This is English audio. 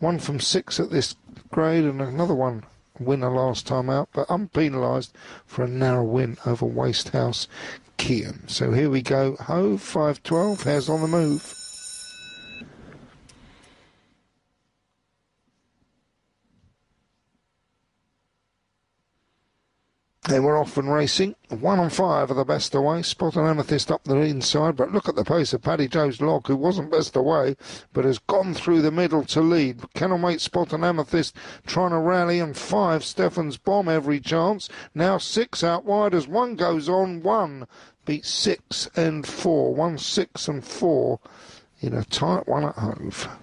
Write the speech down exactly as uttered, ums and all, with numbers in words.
one from six at this grade and another one winner last time out, but unpenalised for a narrow win over Wastehouse Kean. So here we go. Hove, five twelve, Hares on the Move. They were off and racing. One and five are the best away. Spot and Amethyst up the inside, but look at the pace of Paddy Joe's Log, who wasn't best away, but has gone through the middle to lead. Kennelmate, Spot and Amethyst trying to rally, and five, Stefan's Bomb, every chance. Now six out wide as one goes on. One beats six and four. One, six and four in a tight one at Hove.